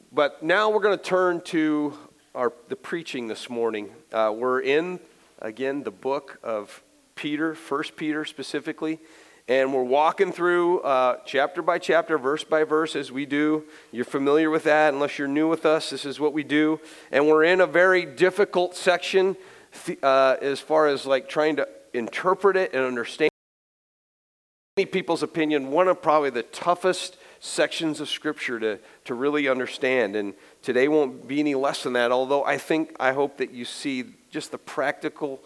But now we're going to turn to the preaching this morning. We're in, again, the book of Peter, 1 Peter specifically, and we're walking through chapter by chapter, verse by verse as we do. You're familiar with that. Unless you're new with us, this is what we do. And we're in a very difficult section as far as like trying to interpret it and understand. In many people's opinion, one of probably the toughest sections of Scripture to really understand. And today won't be any less than that, although I hope that you see just the practical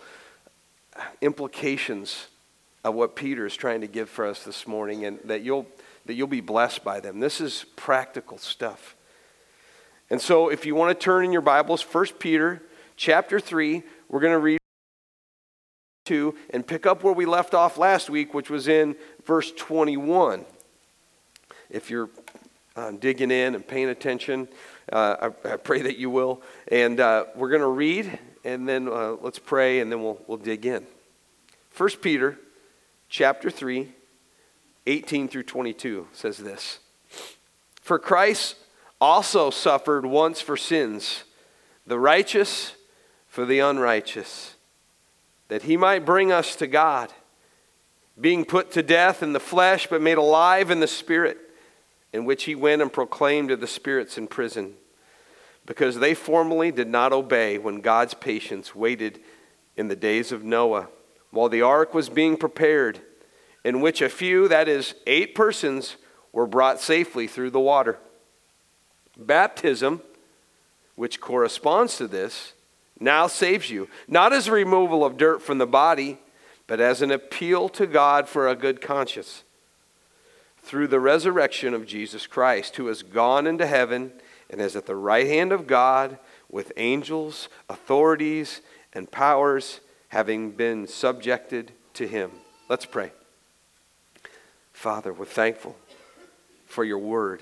implications of what Peter is trying to give for us this morning, and that you'll be blessed by them. This is practical stuff. And so if you want to turn in your Bibles, 1 Peter chapter 3, we're going to read 2 and pick up where we left off last week, which was in verse 21. If you're digging in and paying attention, I pray that you will. And we're going to read, and then let's pray, and then we'll dig in. 1 Peter chapter 3, 18 through 22 says this. For Christ also suffered once for sins, the righteous for the unrighteous, that he might bring us to God, being put to death in the flesh, but made alive in the Spirit, in which he went and proclaimed to the spirits in prison, because they formerly did not obey when God's patience waited in the days of Noah, while the ark was being prepared, in which a few, that is, 8 persons, were brought safely through the water. Baptism, which corresponds to this, now saves you, not as a removal of dirt from the body, but as an appeal to God for a good conscience, through the resurrection of Jesus Christ, who has gone into heaven and is at the right hand of God with angels, authorities, and powers having been subjected to him. Let's pray. Father, we're thankful for your word.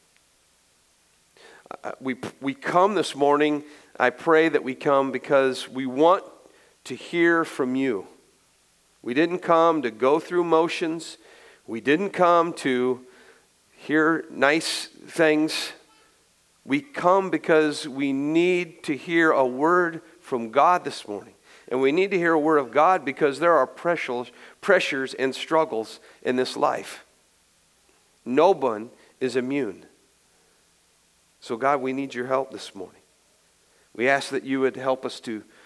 We come this morning, I pray that we come because we want to hear from you. We didn't come to go through motions. We didn't come to hear nice things. We come because we need to hear a word from God this morning. And we need to hear a word of God because there are pressures and struggles in this life. No one is immune. So God, we need your help this morning. We ask that you would help us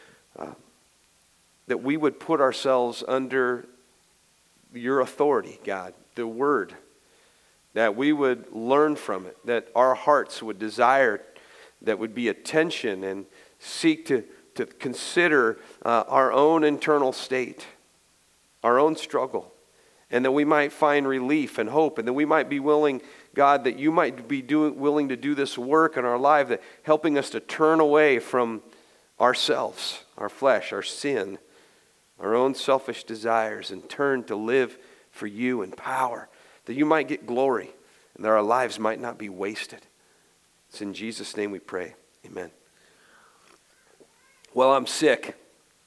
that we would put ourselves under your authority, God, the word, that we would learn from it, that our hearts would desire, that would be attention and seek to consider our own internal state, our own struggle, and that we might find relief and hope, and that we might be willing, God, that you might be willing to do this work in our life, that helping us to turn away from ourselves, our flesh, our sin, our own selfish desires, and turn to live for you in power, that you might get glory, and that our lives might not be wasted. It's in Jesus' name we pray. Amen. Well, I'm sick.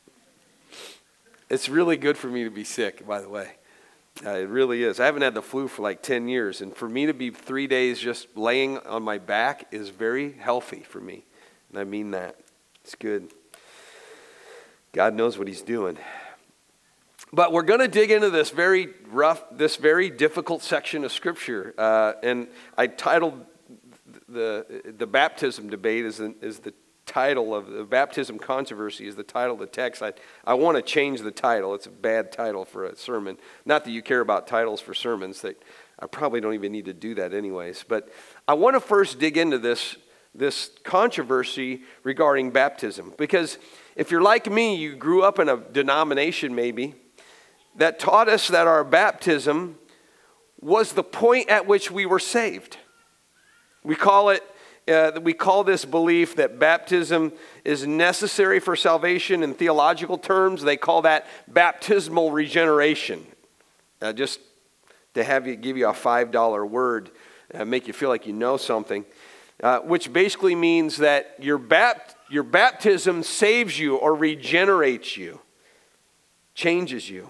It's really good for me to be sick, by the way. It really is. I haven't had the flu for like 10 years, and for me to be 3 days just laying on my back is very healthy for me, and I mean that. It's good. God knows what he's doing. But we're going to dig into this very difficult section of Scripture, and I titled the baptism debate is the title of the baptism controversy is the title of the text. I want to change the title. It's a bad title for a sermon. Not that you care about titles for sermons. That I probably don't even need to do that anyways. But I want to first dig into this controversy regarding baptism, because if you're like me, you grew up in a denomination maybe that taught us that our baptism was the point at which we were saved. We call this belief that baptism is necessary for salvation. In theological terms, they call that baptismal regeneration. Just to give you a $5 word, make you feel like you know something, which basically means that your baptism saves you or regenerates you, changes you.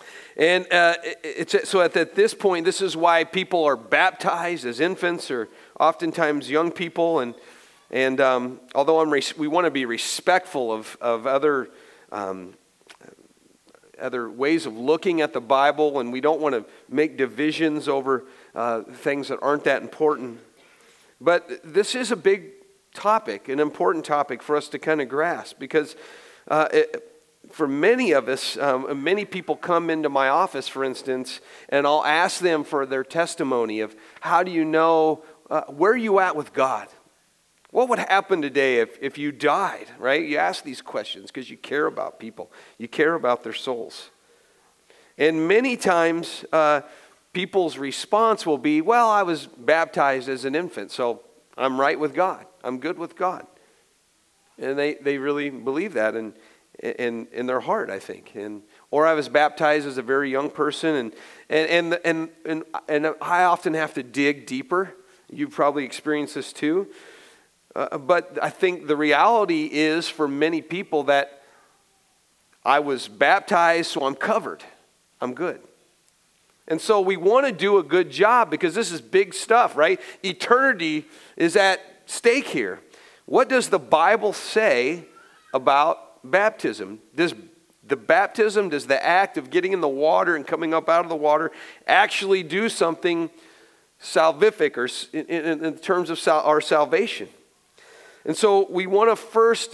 And so at this point, this is why people are baptized as infants or oftentimes young people, and although we want to be respectful of other ways of looking at the Bible, and we don't want to make divisions over things that aren't that important. But this is a big topic, an important topic for us to kind of grasp, because for many of us, many people come into my office, for instance, and I'll ask them for their testimony of how do you know, where are you at with God? What would happen today if you died, right? You ask these questions because you care about people. You care about their souls. And many times, people's response will be, well, I was baptized as an infant, so I'm right with God. I'm good with God. And they really believe that in their heart, I think. Or I was baptized as a very young person, and I often have to dig deeper. You've probably experienced this too. But I think the reality is for many people that I was baptized, so I'm covered. I'm good. And so we want to do a good job because this is big stuff, right? Eternity is at stake here. What does the Bible say about baptism? Does the act of getting in the water and coming up out of the water actually do something salvific or in terms of our salvation? And so we want to first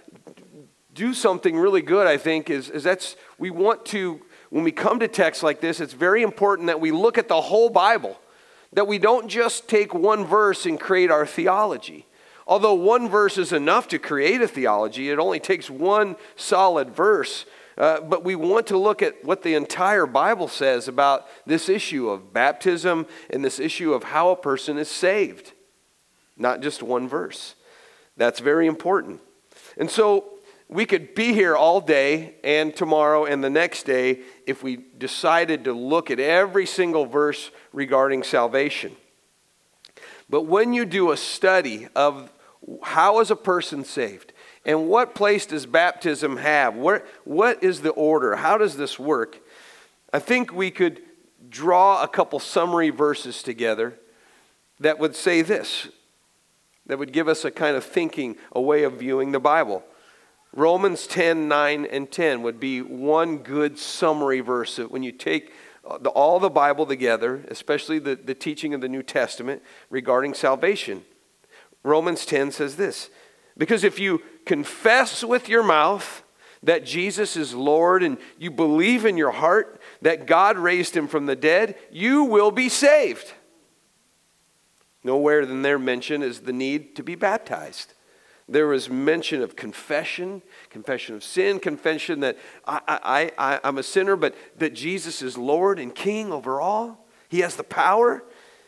do something really good, I think, we want to, when we come to texts like this, it's very important that we look at the whole Bible, that we don't just take one verse and create our theology. Although one verse is enough to create a theology, it only takes one solid verse. But we want to look at what the entire Bible says about this issue of baptism and this issue of how a person is saved, not just one verse. That's very important. And so we could be here all day and tomorrow and the next day if we decided to look at every single verse regarding salvation. But when you do a study of how is a person saved and what place does baptism have, what is the order, how does this work, I think we could draw a couple summary verses together that would say this, that would give us a kind of thinking, a way of viewing the Bible. Romans 10, 9, and 10 would be one good summary verse. When you take all the Bible together, especially the teaching of the New Testament regarding salvation. Romans 10 says this, because if you confess with your mouth that Jesus is Lord and you believe in your heart that God raised him from the dead, you will be saved. Nowhere in there mention is the need to be baptized. There was mention of confession of sin, confession that I'm a sinner, but that Jesus is Lord and King over all. He has the power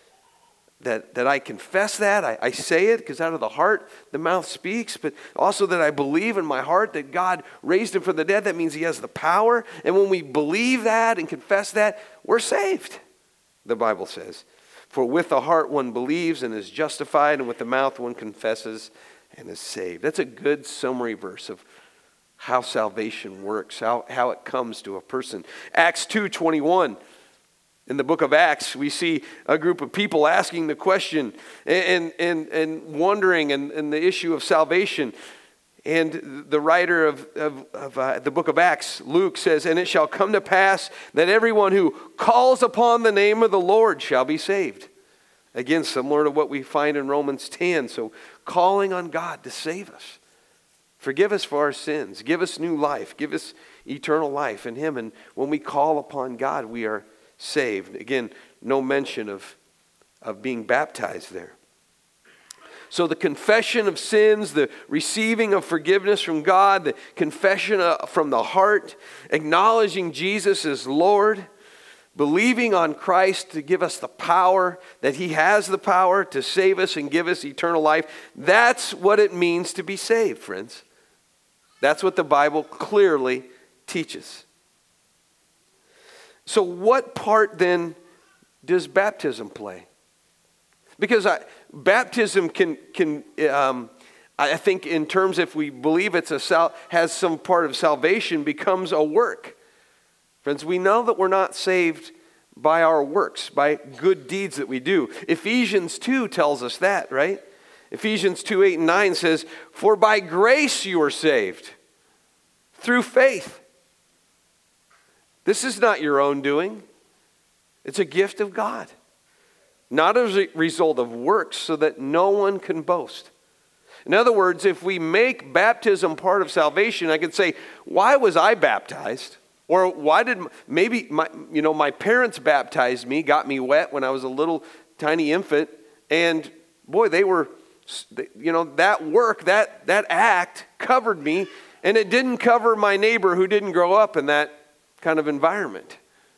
that I confess that. I say it because out of the heart the mouth speaks, but also that I believe in my heart that God raised him from the dead. That means he has the power. And when we believe that and confess that, we're saved, the Bible says. For with the heart one believes and is justified, and with the mouth one confesses and is saved. That's a good summary verse of how salvation works, how it comes to a person. Acts 2:21. In the book of Acts, we see a group of people asking the question and wondering and the issue of salvation. And the writer of the book of Acts, Luke, says, and it shall come to pass that everyone who calls upon the name of the Lord shall be saved. Again, similar to what we find in Romans 10. So calling on God to save us. Forgive us for our sins. Give us new life. Give us eternal life in him. And when we call upon God, we are saved. Again, no mention of being baptized there. So the confession of sins, the receiving of forgiveness from God, the confession from the heart, acknowledging Jesus as Lord, believing on Christ to give us the power, that he has the power to save us and give us eternal life. That's what it means to be saved, friends. That's what the Bible clearly teaches. So what part then does baptism play? Because baptism can I think in terms, if we believe has some part of salvation, becomes a work. Friends, we know that we're not saved by our works, by good deeds that we do. Ephesians 2 tells us that, right? Ephesians 2, 8 and 9 says, "For by grace you are saved, through faith." This is not your own doing. It's a gift of God. Not as a result of works, so that no one can boast. In other words, if we make baptism part of salvation, I could say, why was I baptized? Or why did maybe my parents baptized me, got me wet when I was a little tiny infant, and boy, they were, that work, that act covered me, and it didn't cover my neighbor who didn't grow up in that kind of environment.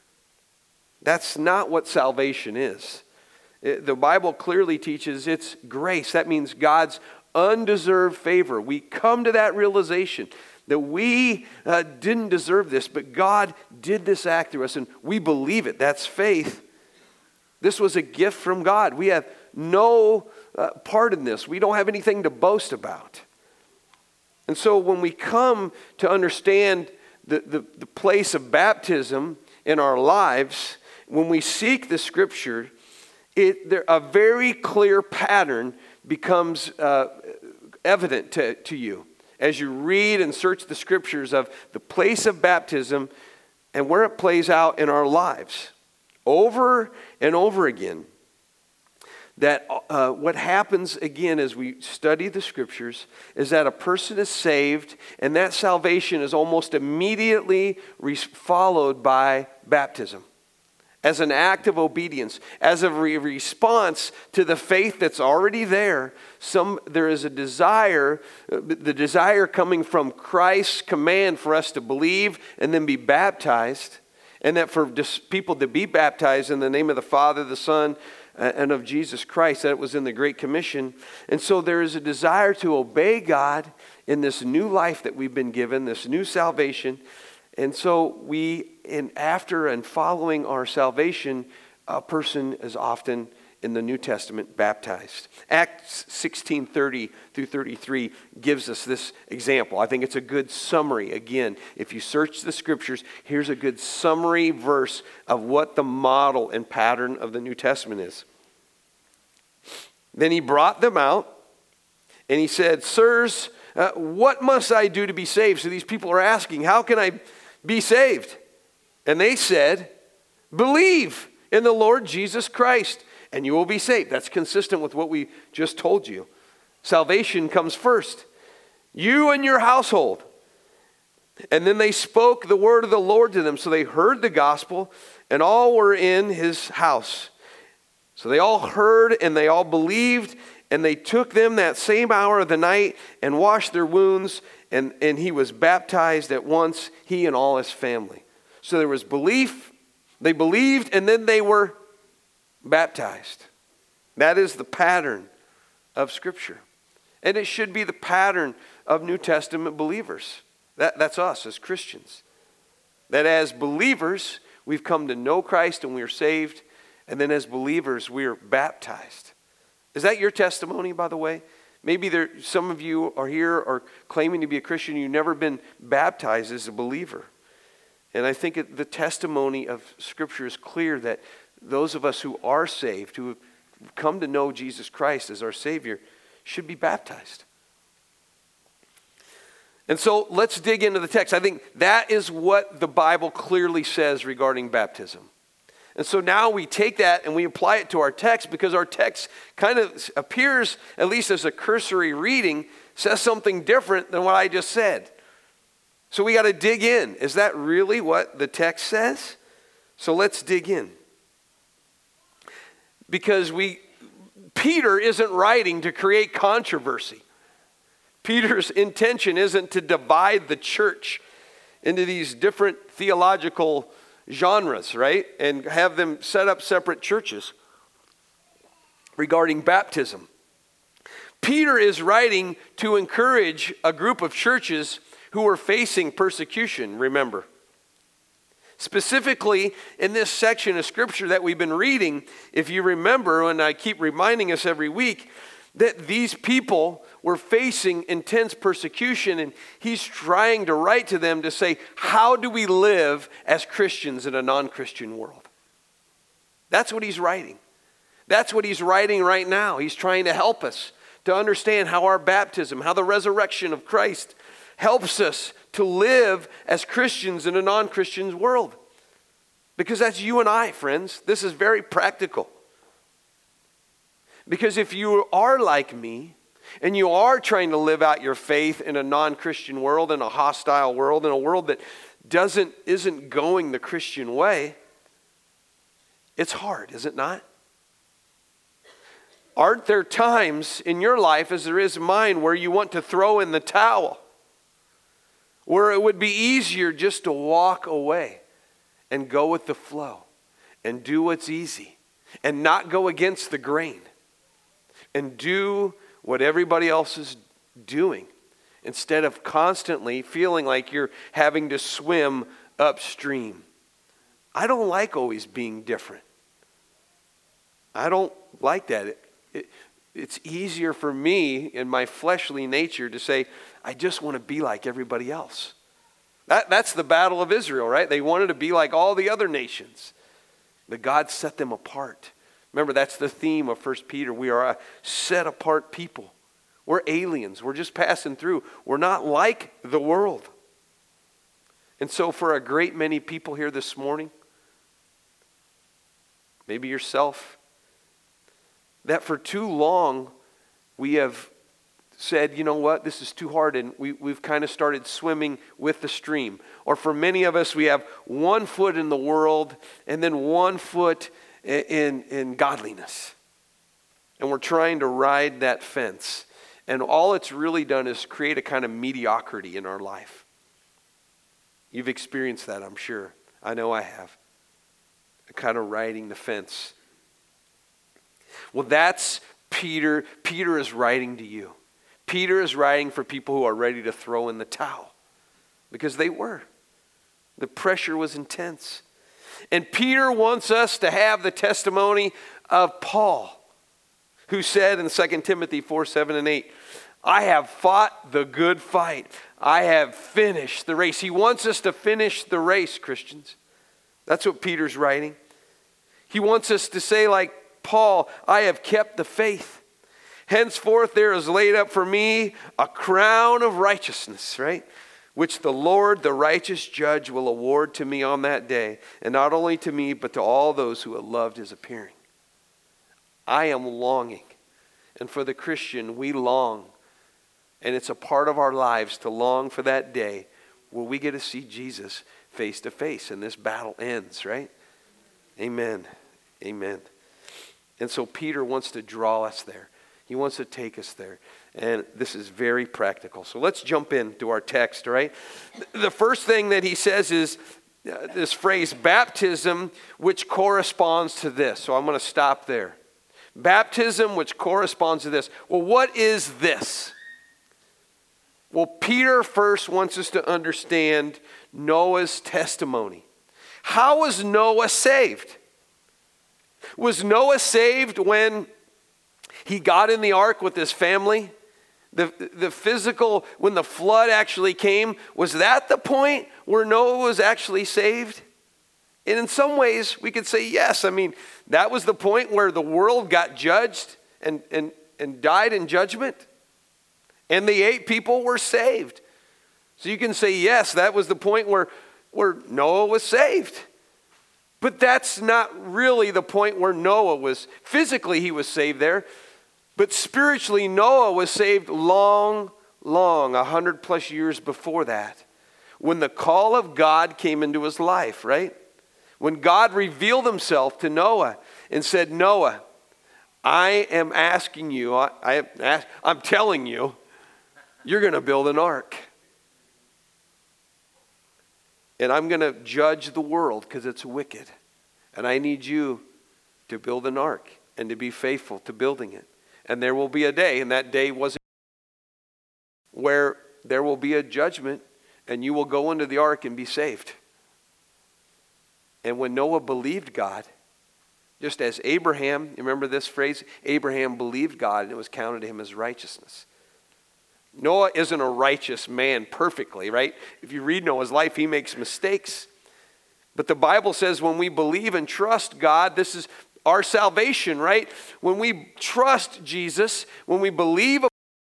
That's not what salvation is. The Bible clearly teaches it's grace. That means God's undeserved favor. We come to that realization that we didn't deserve this, but God did this act through us, and we believe it. That's faith. This was a gift from God. We have no part in this. We don't have anything to boast about. And so when we come to understand the place of baptism in our lives, when we seek the Scripture, a very clear pattern becomes evident to you as you read and search the Scriptures of the place of baptism and where it plays out in our lives. Over and over again, that what happens again as we study the Scriptures is that a person is saved, and that salvation is almost immediately followed by baptism. As an act of obedience, as a response to the faith that's already there, there is a desire, the desire coming from Christ's command for us to believe and then be baptized, and that for people to be baptized in the name of the Father, the Son, and of Jesus Christ, that it was in the Great Commission. And so there is a desire to obey God in this new life that we've been given, this new salvation. And so after and following our salvation, a person is often in the New Testament baptized. Acts 16:30 through 33 gives us this example. I think it's a good summary. Again, if you search the Scriptures, here's a good summary verse of what the model and pattern of the New Testament is. Then he brought them out, and he said, "Sirs, what must I do to be saved?" So these people are asking, how can I be saved? And they said, "Believe in the Lord Jesus Christ, and you will be saved." That's consistent with what we just told you. Salvation comes first. You and your household. And then they spoke the word of the Lord to them. So they heard the gospel, and all were in his house. So they all heard, and they all believed, and they took them that same hour of the night and washed their wounds, and he was baptized at once, he and all his family. So there was belief, they believed, and then they were baptized. That is the pattern of Scripture. And it should be the pattern of New Testament believers. That's us as Christians. That as believers, we've come to know Christ and we are saved. And then as believers, we are baptized. Is that your testimony, by the way? Maybe some of you are here or claiming to be a Christian. You've never been baptized as a believer. And I think the testimony of Scripture is clear that those of us who are saved, who have come to know Jesus Christ as our Savior, should be baptized. And so let's dig into the text. I think that is what the Bible clearly says regarding baptism. And so now we take that and we apply it to our text, because our text kind of appears, at least as a cursory reading, says something different than what I just said. So we got to dig in. Is that really what the text says? So let's dig in. Because Peter isn't writing to create controversy. Peter's intention isn't to divide the church into these different theological genres, right? And have them set up separate churches regarding baptism. Peter is writing to encourage a group of churches who are facing persecution, remember. Specifically, in this section of Scripture that we've been reading, if you remember, and I keep reminding us every week, that these people were facing intense persecution, and he's trying to write to them to say, how do we live as Christians in a non-Christian world? That's what he's writing. That's what he's writing right now. He's trying to help us to understand how our baptism, how the resurrection of Christ helps us to live as Christians in a non-Christian world. Because that's you and I, friends. This is very practical. Because if you are like me, and you are trying to live out your faith in a non-Christian world, in a hostile world, in a world that isn't going the Christian way, it's hard, is it not? Aren't there times in your life, as there is mine, where you want to throw in the towel? Where it would be easier just to walk away and go with the flow and do what's easy and not go against the grain and do what everybody else is doing instead of constantly feeling like you're having to swim upstream. I don't like always being different. I don't like that. It's easier for me in my fleshly nature to say, I just want to be like everybody else. That's the battle of Israel, right? They wanted to be like all the other nations. But God set them apart. Remember, that's the theme of 1 Peter. We are a set-apart people. We're aliens. We're just passing through. We're not like the world. And so for a great many people here this morning, maybe yourself, that for too long we have said, you know what, this is too hard, and we've kind of started swimming with the stream. Or for many of us, we have one foot in the world and then one foot in godliness. And we're trying to ride that fence. And all it's really done is create a kind of mediocrity in our life. You've experienced that, I'm sure. I know I have. A kind of riding the fence. Well, that's Peter. Peter is writing to you. Peter is writing for people who are ready to throw in the towel. Because they were. The pressure was intense. And Peter wants us to have the testimony of Paul, who said in 2 Timothy 4:7-8, I have fought the good fight. I have finished the race. He wants us to finish the race, Christians. That's what Peter's writing. He wants us to say like Paul, I have kept the faith. Henceforth there is laid up for me a crown of righteousness, right? Which the Lord, the righteous judge, will award to me on that day. And not only to me, but to all those who have loved his appearing. I am longing. And for the Christian, we long. And it's a part of our lives to long for that day where we get to see Jesus face to face and this battle ends, right? Amen. Amen. And so Peter wants to draw us there. He wants to take us there. And this is very practical. So let's jump into our text, all right? The first thing that he says is this phrase, baptism, which corresponds to this. So I'm going to stop there. Baptism, which corresponds to this. Well, what is this? Well, Peter first wants us to understand Noah's testimony. How was Noah saved? Was Noah saved when he got in the ark with his family? The physical, when the flood actually came, was that the point where Noah was actually saved? And in some ways, we could say yes. I mean, that was the point where the world got judged and died in judgment. And the 8 people were saved. So you can say yes, that was the point where Noah was saved. But that's not really the point where Noah was. Physically, he was saved there. But spiritually, Noah was saved long, 100 plus years before that. When the call of God came into his life, right? When God revealed himself to Noah and said, Noah, I am asking you, I'm telling you, you're going to build an ark. And I'm going to judge the world because it's wicked. And I need you to build an ark and to be faithful to building it. And there will be a day, and that day wasn't, where there will be a judgment and you will go into the ark and be saved. And when Noah believed God, just as Abraham, you remember this phrase? Abraham believed God and it was counted to him as righteousness. Noah isn't a righteous man perfectly, right? If you read Noah's life, he makes mistakes. But the Bible says when we believe and trust God, this is our salvation, right? When we trust Jesus, when we believe,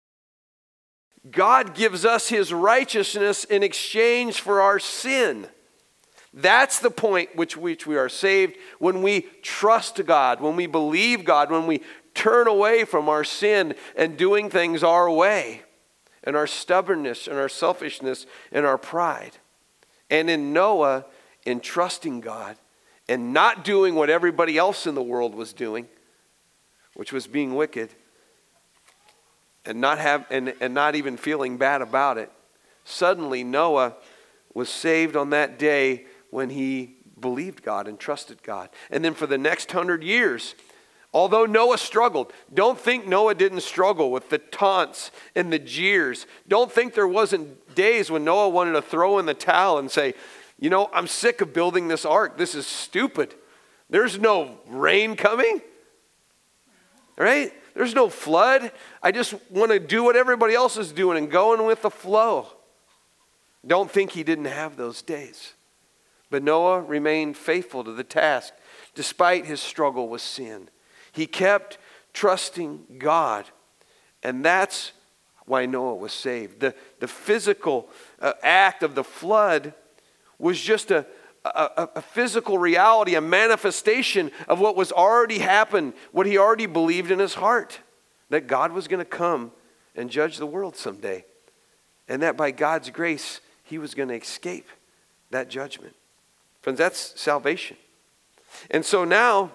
God gives us his righteousness in exchange for our sin. That's the point which we are saved, when we trust God, when we believe God, when we turn away from our sin and doing things our way, and our stubbornness and our selfishness and our pride. And in Noah, in trusting God and not doing what everybody else in the world was doing, which was being wicked, and not even feeling bad about it, suddenly Noah was saved on that day when he believed God and trusted God. And then for the next 100 years, although Noah struggled, don't think Noah didn't struggle with the taunts and the jeers. Don't think there wasn't days when Noah wanted to throw in the towel and say, you know, I'm sick of building this ark. This is stupid. There's no rain coming, right? There's no flood. I just want to do what everybody else is doing and going with the flow. Don't think he didn't have those days. But Noah remained faithful to the task despite his struggle with sin. He kept trusting God, and that's why Noah was saved. The physical act of the flood was just a physical reality, a manifestation of what was already happened, what he already believed in his heart, that God was going to come and judge the world someday, and that by God's grace, he was going to escape that judgment. Friends, that's salvation. And so now,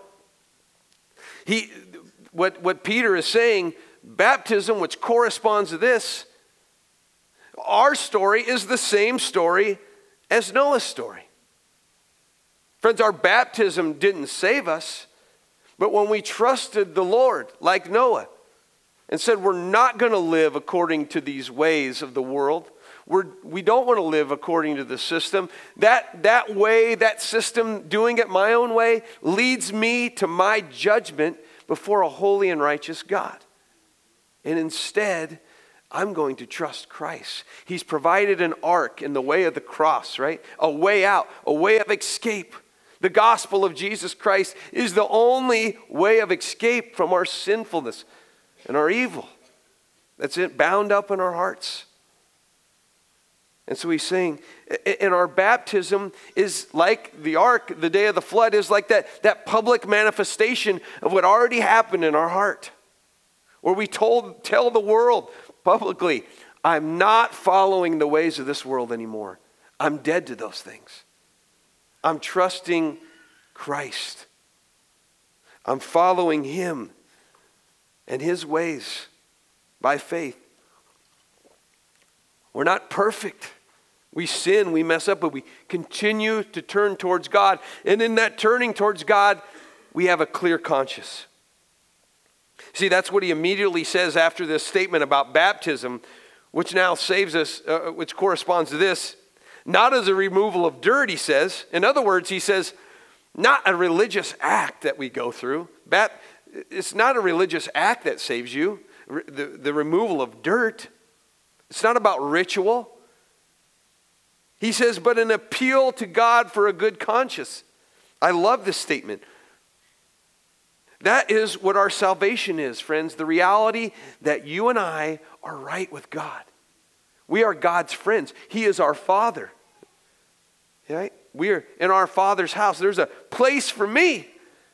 what Peter is saying, baptism, which corresponds to this, our story is the same story as Noah's story. Friends, our baptism didn't save us, but when we trusted the Lord, like Noah, and said we're not going to live according to these ways of the world, we don't want to live according to the system. That way, that system, doing it my own way, leads me to my judgment before a holy and righteous God. And instead, I'm going to trust Christ. He's provided an ark in the way of the cross, right? A way out, a way of escape. The gospel of Jesus Christ is the only way of escape from our sinfulness and our evil. That's it, bound up in our hearts. And so he's saying, and our baptism is like the ark, the day of the flood, is like that public manifestation of what already happened in our heart. Where we tell the world publicly, I'm not following the ways of this world anymore. I'm dead to those things. I'm trusting Christ. I'm following him and his ways by faith. We're not perfect. We sin, we mess up, but we continue to turn towards God. And in that turning towards God, we have a clear conscience. See, that's what he immediately says after this statement about baptism, which now saves us, which corresponds to this. Not as a removal of dirt, he says. In other words, he says, not a religious act that we go through. It's not a religious act that saves you, the removal of dirt. It's not about ritual. He says, but an appeal to God for a good conscience. I love this statement. That is what our salvation is, friends. The reality that you and I are right with God. We are God's friends. He is our Father. Right? We are in our Father's house. There's a place for me.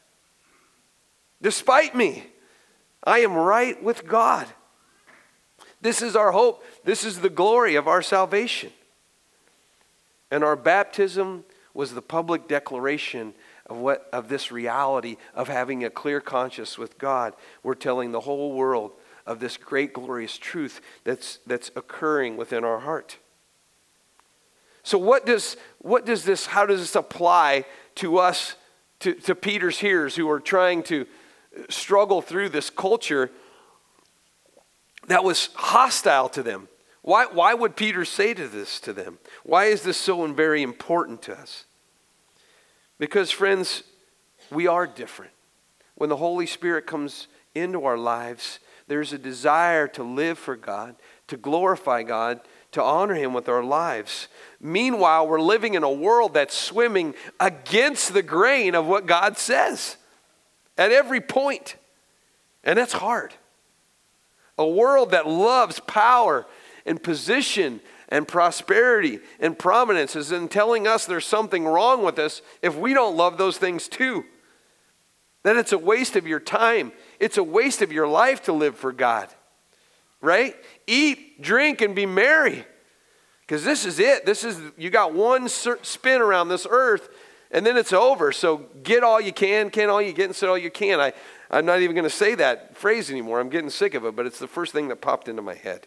Despite me, I am right with God. This is our hope. This is the glory of our salvation. And our baptism was the public declaration of this reality of having a clear conscience with God. We're telling the whole world of this great glorious truth that's occurring within our heart. So how does this apply to us, to Peter's hearers who are trying to struggle through this culture that was hostile to them? Why would Peter say this to them? Why is this so very important to us? Because, friends, we are different. When the Holy Spirit comes into our lives, there's a desire to live for God, to glorify God, to honor him with our lives. Meanwhile, we're living in a world that's swimming against the grain of what God says at every point. And that's hard. A world that loves power and position and prosperity and prominence is in telling us there's something wrong with us if we don't love those things too. That it's a waste of your time. It's a waste of your life to live for God. Right? Eat, drink, and be merry. Because this is it. You got one spin around this earth, and then it's over. So get all you can all you get, and sit all you can. I'm not even going to say that phrase anymore. I'm getting sick of it, but it's the first thing that popped into my head.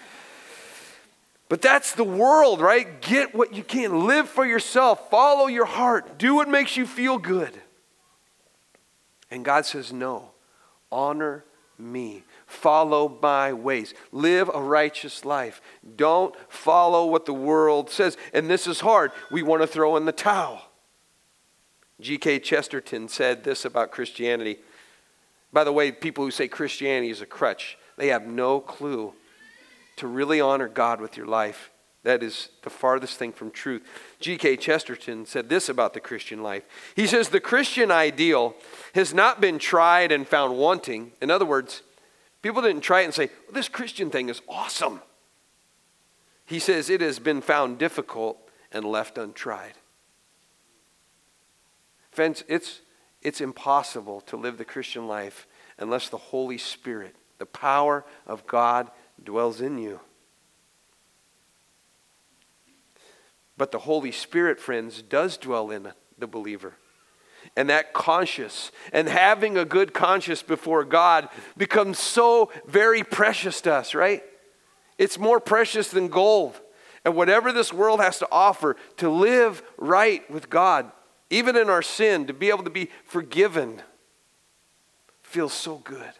But that's the world, right? Get what you can. Live for yourself. Follow your heart. Do what makes you feel good. And God says, no. Honor me. Follow my ways. Live a righteous life. Don't follow what the world says. And this is hard. We want to throw in the towel. G.K. Chesterton said this about Christianity. By the way, people who say Christianity is a crutch, they have no clue to really honor God with your life. That is the farthest thing from truth. G.K. Chesterton said this about the Christian life. He says, the Christian ideal has not been tried and found wanting. In other words, people didn't try it and say, well, this Christian thing is awesome. He says it has been found difficult and left untried. Friends, it's impossible to live the Christian life unless the Holy Spirit, the power of God, dwells in you. But the Holy Spirit, friends, does dwell in the believer. And that conscience and having a good conscience before God becomes so very precious to us, right? It's more precious than gold. And whatever this world has to offer to live right with God, even in our sin, to be able to be forgiven, feels so good.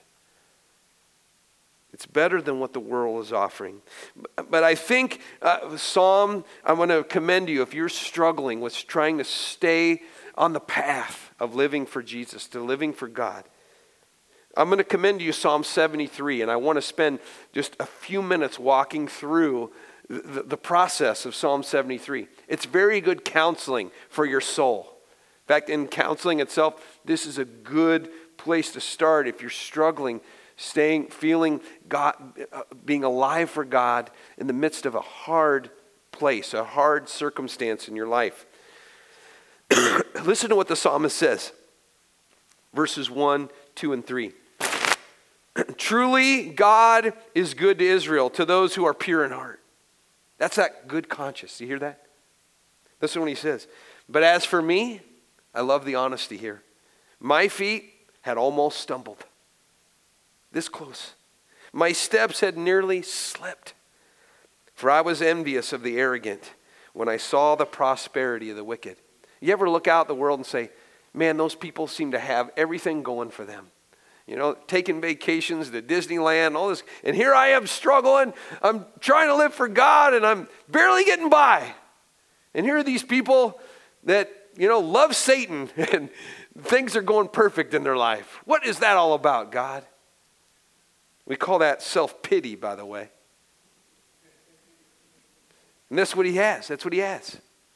It's better than what the world is offering. But I think Psalm, I'm going to commend you if you're struggling with trying to stay on the path of living for Jesus, to living for God. I'm going to commend you Psalm 73, and I want to spend just a few minutes walking through the process of Psalm 73. It's very good counseling for your soul. In fact, in counseling itself, this is a good place to start if you're struggling, feeling God, being alive for God in the midst of a hard place, a hard circumstance in your life. Listen to what the psalmist says. Verses 1, 2, and 3. Truly, God is good to Israel, to those who are pure in heart. That's that good conscience. You hear that? Listen to what he says. But as for me, I love the honesty here. My feet had almost stumbled. This close. My steps had nearly slipped. For I was envious of the arrogant when I saw the prosperity of the wicked. You ever look out at the world and say, man, those people seem to have everything going for them. You know, taking vacations to Disneyland, all this. And here I am struggling. I'm trying to live for God and I'm barely getting by. And here are these people that, love Satan and things are going perfect in their life. What is that all about, God? We call that self-pity, by the way. And that's what he has. That's what he has.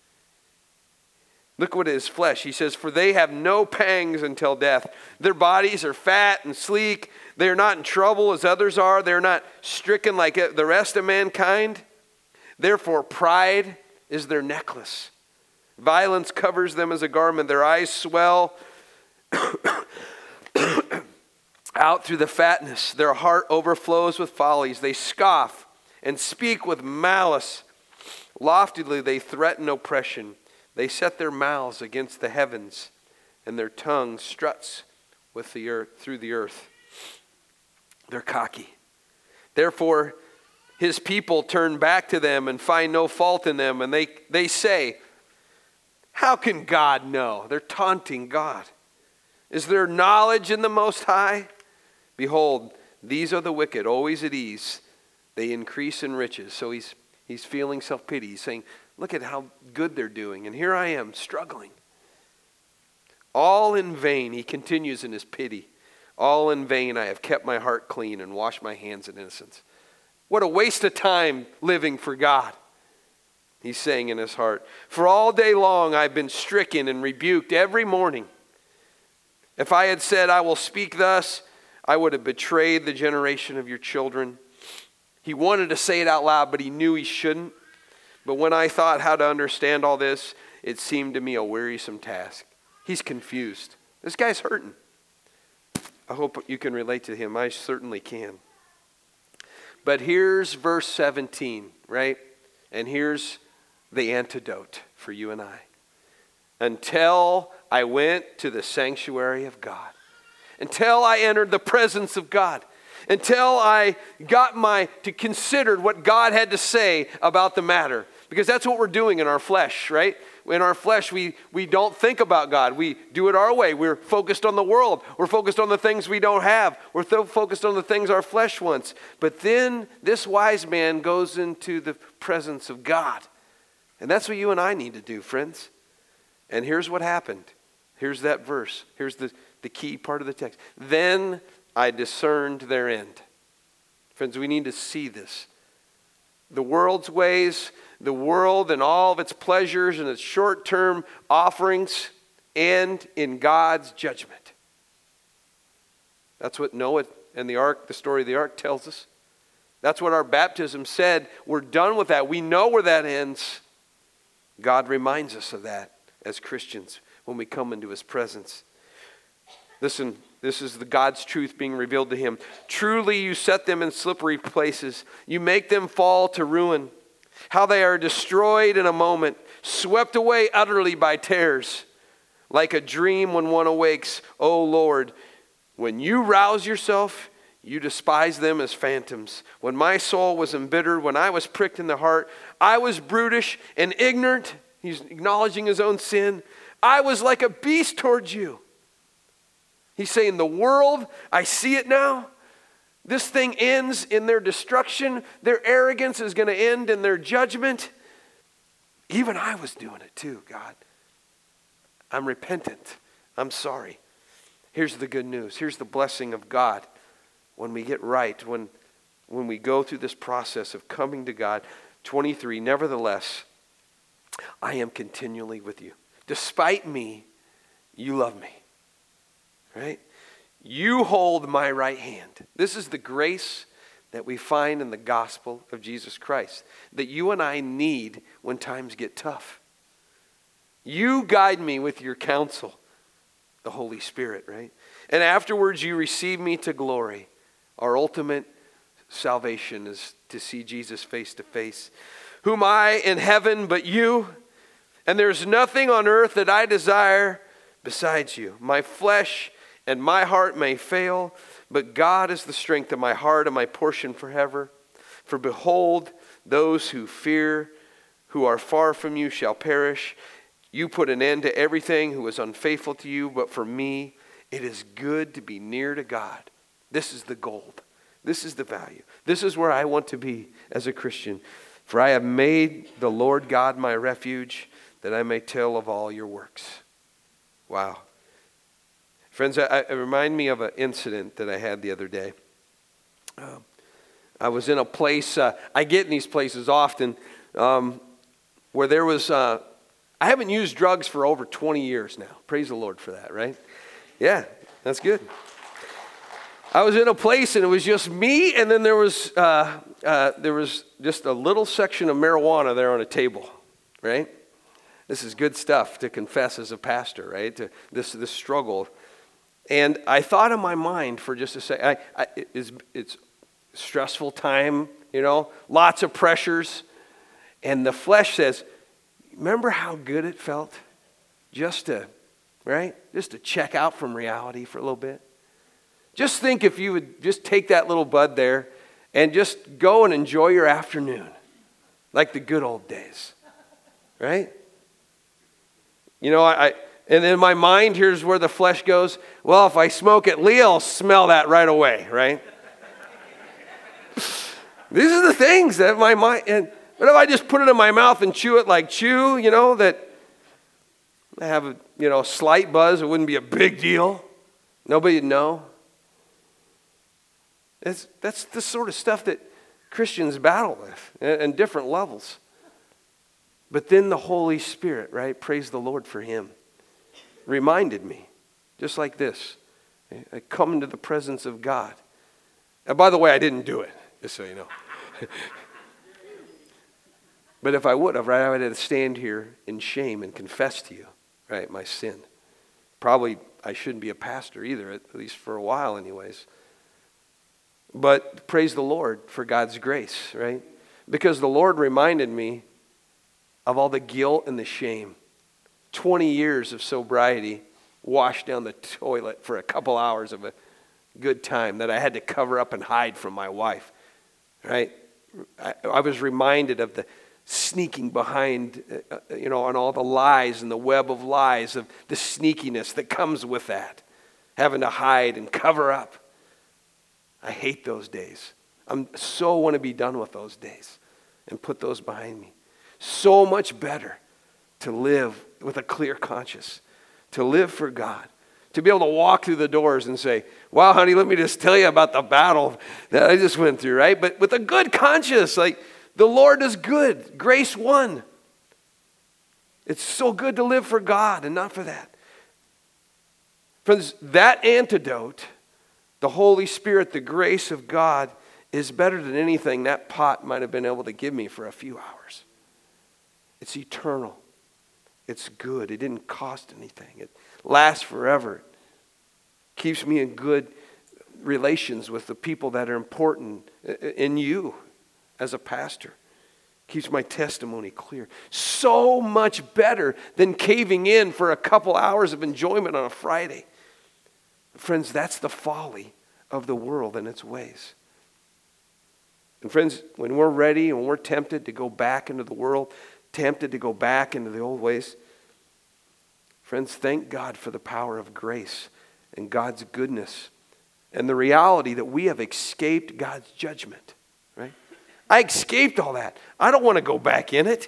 Look what his flesh. He says, for they have no pangs until death. Their bodies are fat and sleek. They are not in trouble as others are. They are not stricken like the rest of mankind. Therefore, pride is their necklace. Violence covers them as a garment. Their eyes swell out through the fatness. Their heart overflows with follies. They scoff and speak with malice. Loftily they threaten oppression. They set their mouths against the heavens, and their tongue struts with the earth, through the earth. They're cocky. Therefore, his people turn back to them and find no fault in them, and they say, how can God know? They're taunting God. Is there knowledge in the Most High? Behold, these are the wicked, always at ease. They increase in riches. So he's feeling self-pity. He's saying, look at how good they're doing. And here I am struggling. All in vain, he continues in his pity. All in vain, I have kept my heart clean and washed my hands in innocence. What a waste of time living for God. He's saying in his heart, for all day long I've been stricken and rebuked every morning. If I had said, I will speak thus, I would have betrayed the generation of your children. He wanted to say it out loud, but he knew he shouldn't. But when I thought how to understand all this, it seemed to me a wearisome task. He's confused. This guy's hurting. I hope you can relate to him. I certainly can. But here's verse 17, right? And here's the antidote for you and I. Until I went to the sanctuary of God. Until I entered the presence of God. Until I got to consider what God had to say about the matter. Because that's what we're doing in our flesh, right? In our flesh, we don't think about God. We do it our way. We're focused on the world. We're focused on the things we don't have. We're focused on the things our flesh wants. But then this wise man goes into the presence of God. And that's what you and I need to do, friends. And here's what happened. Here's that verse. Here's the key part of the text. Then I discerned their end. Friends, we need to see this. The world's ways, the world and all of its pleasures and its short-term offerings end in God's judgment. That's what Noah and the ark, the story of the ark tells us. That's what our baptism said. We're done with that. We know where that ends. God reminds us of that as Christians when we come into his presence. Listen, this is the God's truth being revealed to him. Truly you set them in slippery places. You make them fall to ruin. How they are destroyed in a moment, swept away utterly by tears. Like a dream when one awakes, O Lord, when you rouse yourself, you despise them as phantoms. When my soul was embittered, when I was pricked in the heart, I was brutish and ignorant. He's acknowledging his own sin. I was like a beast towards you. He's saying the world, I see it now. This thing ends in their destruction. Their arrogance is going to end in their judgment. Even I was doing it too, God. I'm repentant. I'm sorry. Here's the good news. Here's the blessing of God. When we get right, when we go through this process of coming to God. 23, nevertheless, I am continually with you. Despite me, you love me. Right? You hold my right hand. This is the grace that we find in the gospel of Jesus Christ that you and I need when times get tough. You guide me with your counsel, the Holy Spirit, right? And afterwards you receive me to glory. Our ultimate salvation is to see Jesus face to face. Whom I in heaven but you, and there's nothing on earth that I desire besides you. My flesh and my heart may fail, but God is the strength of my heart and my portion forever. For behold, those who fear, who are far from you, shall perish. You put an end to everything who is unfaithful to you, but for me, it is good to be near to God. This is the gold. This is the value. This is where I want to be as a Christian. For I have made the Lord God my refuge, that I may tell of all your works. Wow. Friends, it remind me of an incident that I had the other day. I was in a place, I get in these places often, where there was, I haven't used drugs for over 20 years now. Praise the Lord for that, right? Yeah, that's good. I was in a place and it was just me, and then there was just a little section of marijuana there on a table, right? This is good stuff to confess as a pastor, right? To this struggle. And I thought in my mind for just a second, it's stressful time, lots of pressures. And the flesh says, remember how good it felt just to check out from reality for a little bit? Just think if you would just take that little bud there and just go and enjoy your afternoon like the good old days, right? And in my mind, here's where the flesh goes. Well, if I smoke it, Leah will smell that right away, right? These are the things that my mind, but if I just put it in my mouth and chew it like chew, that I have a slight buzz, it wouldn't be a big deal. Nobody would know. That's the sort of stuff that Christians battle with at different levels. But then the Holy Spirit, right? Praise the Lord for him. Reminded me, just like this. I come into the presence of God. And by the way, I didn't do it, just so you know. But if I would have, right, I would have to stand here in shame and confess to you, right, my sin. Probably I shouldn't be a pastor either, at least for a while anyways. But praise the Lord for God's grace, right? Because the Lord reminded me of all the guilt and the shame. 20 years of sobriety washed down the toilet for a couple hours of a good time that I had to cover up and hide from my wife, right? I was reminded of the sneaking behind, on all the lies and the web of lies, of the sneakiness that comes with that, having to hide and cover up. I hate those days. I so want to be done with those days and put those behind me. So much better to live with a clear conscience, to live for God, to be able to walk through the doors and say, wow, honey, let me just tell you about the battle that I just went through, right? But with a good conscience, like, the Lord is good. Grace won. It's so good to live for God and not for that. Friends, that antidote, the Holy Spirit, the grace of God, is better than anything that pot might have been able to give me for a few hours. It's eternal. It's good. It didn't cost anything. It lasts forever. It keeps me in good relations with the people that are important in you as a pastor. Keeps my testimony clear. So much better than caving in for a couple hours of enjoyment on a Friday. Friends, that's the folly of the world and its ways. And friends, when we're ready and when we're tempted to go back into the world, tempted to go back into the old ways, friends, thank God for the power of grace and God's goodness and the reality that we have escaped God's judgment, right? I escaped all that. I don't want to go back in it.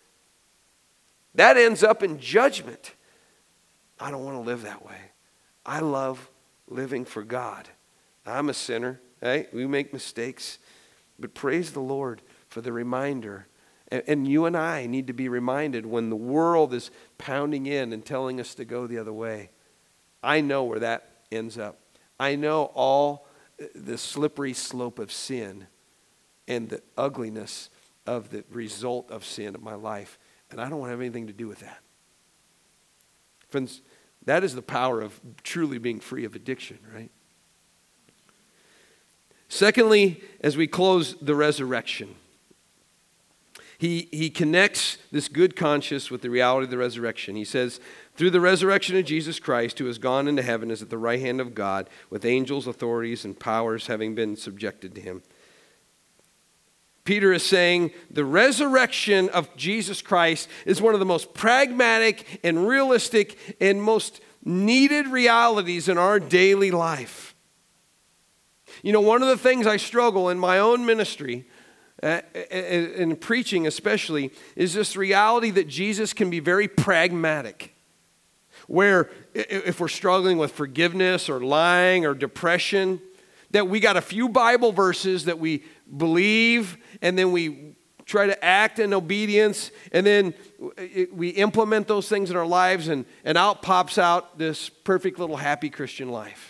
That ends up in judgment. I don't want to live that way. I love living for God. I'm a sinner. Hey, we make mistakes. But praise the Lord for the reminder. And you and I need to be reminded when the world is pounding in and telling us to go the other way. I know where that ends up. I know all the slippery slope of sin and the ugliness of the result of sin in my life. And I don't want to have anything to do with that. Friends, that is the power of truly being free of addiction, right? Secondly, as we close, the resurrection. He connects this good conscience with the reality of the resurrection. He says, through the resurrection of Jesus Christ, who has gone into heaven, is at the right hand of God, with angels, authorities, and powers having been subjected to him. Peter is saying the resurrection of Jesus Christ is one of the most pragmatic and realistic and most needed realities in our daily life. You know, one of the things I struggle in my own ministry, in preaching especially, is this reality that Jesus can be very pragmatic. Where if we're struggling with forgiveness or lying or depression, that we got a few Bible verses that we believe, and then we try to act in obedience, and then we implement those things in our lives, and out pops out this perfect little happy Christian life.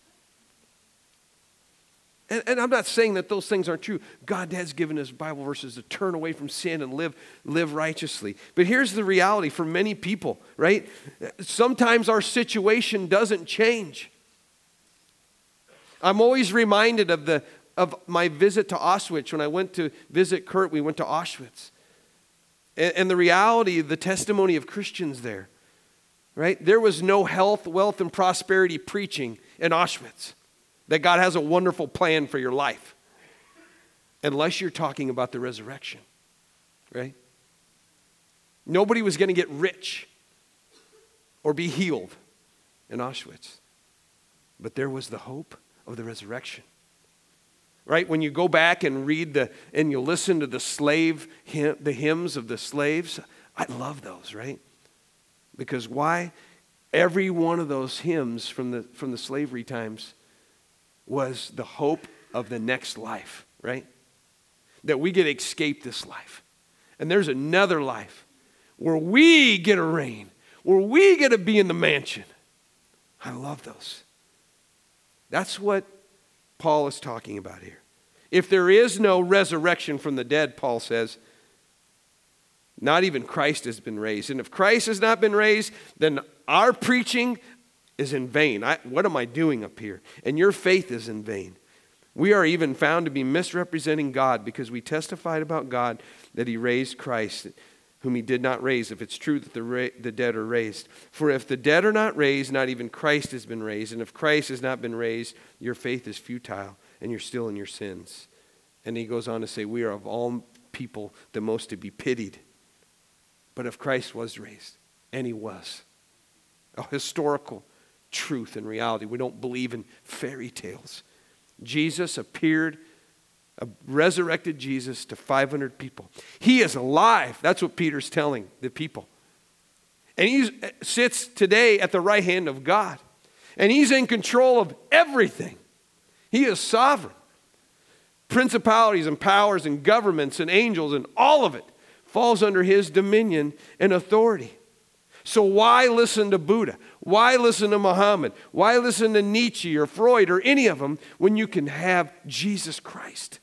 And I'm not saying that those things aren't true. God has given us Bible verses to turn away from sin and live righteously. But here's the reality for many people, right? Sometimes our situation doesn't change. I'm always reminded of my visit to Auschwitz. When I went to visit Kurt, we went to Auschwitz. And the reality, the testimony of Christians there, right? There was no health, wealth, and prosperity preaching in Auschwitz. That God has a wonderful plan for your life. Unless you're talking about the resurrection, right? Nobody was going to get rich or be healed in Auschwitz. But there was the hope of the resurrection. Right? When you go back and read and you listen to the hymns of the slaves, I love those, right? Because why? Every one of those hymns from the slavery times was the hope of the next life, right? That we get to escape this life. And there's another life. where we get to reign, where we get to be in the mansion. I love those. That's what Paul is talking about here. If there is no resurrection from the dead, Paul says, not even Christ has been raised. And if Christ has not been raised, then our preaching is in vain. What am I doing up here? And your faith is in vain. We are even found to be misrepresenting God because we testified about God that he raised Christ, whom he did not raise, if it's true that the dead are raised. For if the dead are not raised, not even Christ has been raised. And if Christ has not been raised, your faith is futile and you're still in your sins. And he goes on to say, we are of all people the most to be pitied. But if Christ was raised, and he was, a historical truth and reality. We don't believe in fairy tales. Jesus appeared, a resurrected Jesus, to 500 people. He is alive. That's what Peter's telling the people. And he sits today at the right hand of God. And he's in control of everything. He is sovereign. Principalities and powers and governments and angels and all of it falls under his dominion and authority. So why listen to Buddha? Why listen to Muhammad? Why listen to Nietzsche or Freud or any of them when you can have Jesus Christ?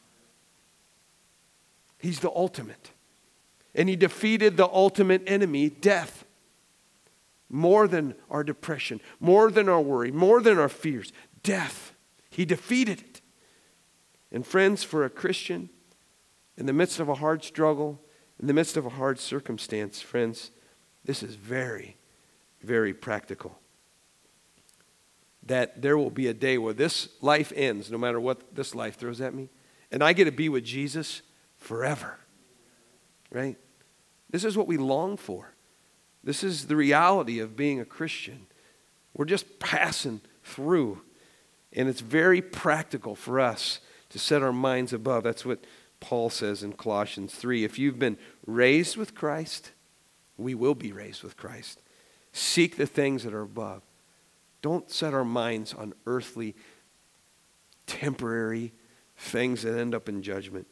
He's the ultimate. And he defeated the ultimate enemy, death. More than our depression, more than our worry, more than our fears. Death. He defeated it. And friends, for a Christian, in the midst of a hard struggle, in the midst of a hard circumstance, friends, this is very, very practical. That there will be a day where this life ends, no matter what this life throws at me, and I get to be with Jesus forever. Right? This is what we long for. This is the reality of being a Christian. We're just passing through, and it's very practical for us to set our minds above. That's what Paul says in Colossians 3. If you've been raised with Christ, we will be raised with Christ. Seek the things that are above. Don't set our minds on earthly, temporary things that end up in judgment.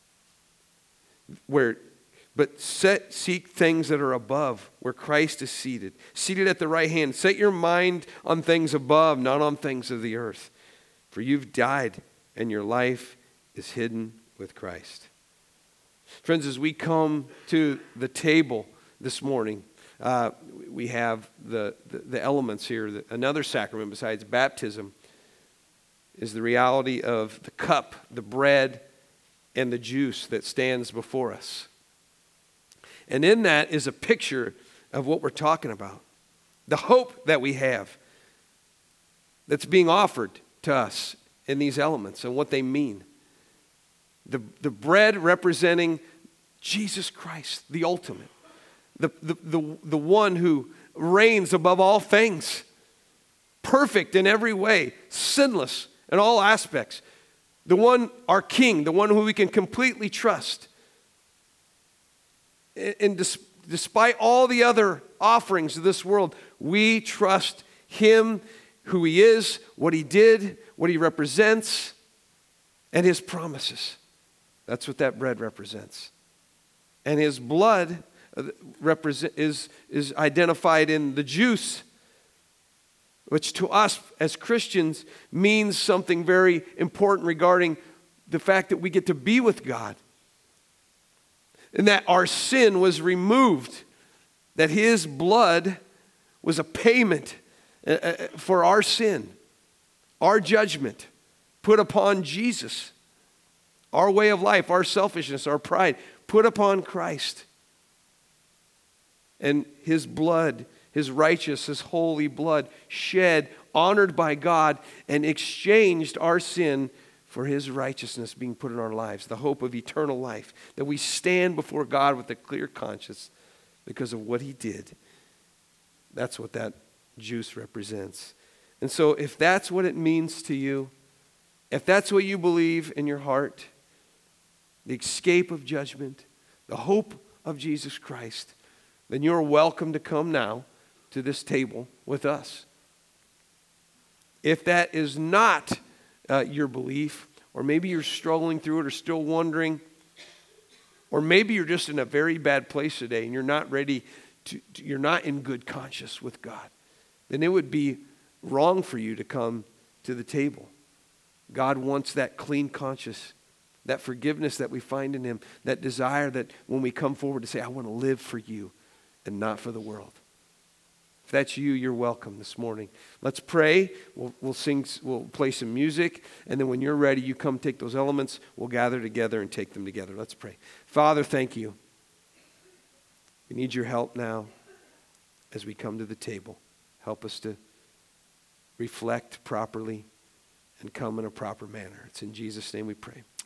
Seek things that are above, where Christ is seated at the right hand. Set your mind on things above, not on things of the earth. For you've died, and your life is hidden with Christ. Friends, as we come to the table this morning, we have the elements here. Another sacrament besides baptism is the reality of the cup, the bread, and the juice that stands before us. And in that is a picture of what we're talking about. The hope that we have that's being offered to us in these elements and what they mean. The bread representing Jesus Christ, the ultimate. The one who reigns above all things. Perfect in every way. Sinless in all aspects. The one, our King, the one who we can completely trust. And despite all the other offerings of this world, we trust him, who he is, what he did, what he represents, and his promises. That's what that bread represents. And his blood is identified in the juice, which to us as Christians means something very important regarding the fact that we get to be with God. And that our sin was removed. That his blood was a payment for our sin. Our judgment put upon Jesus. Our way of life, our selfishness, our pride, put upon Christ. And his blood, his righteous, his holy blood, shed, honored by God, and exchanged our sin for his righteousness being put in our lives, the hope of eternal life, that we stand before God with a clear conscience because of what he did. That's what that juice represents. And so if that's what it means to you, if that's what you believe in your heart, the escape of judgment, the hope of Jesus Christ, then you're welcome to come now to this table with us. If that is not your belief, or maybe you're struggling through it or still wondering, Or maybe you're just in a very bad place today and you're not ready you're not in good conscience with God. Then it would be wrong for you to come to the table. God wants that clean conscience, that forgiveness that we find in him, that desire that when we come forward to say, I want to live for you and not for the world. If that's you, you're welcome this morning. Let's pray. We'll play some music. And then when you're ready, you come take those elements. We'll gather together and take them together. Let's pray. Father, thank you. We need your help now as we come to the table. Help us to reflect properly and come in a proper manner. It's in Jesus' name we pray.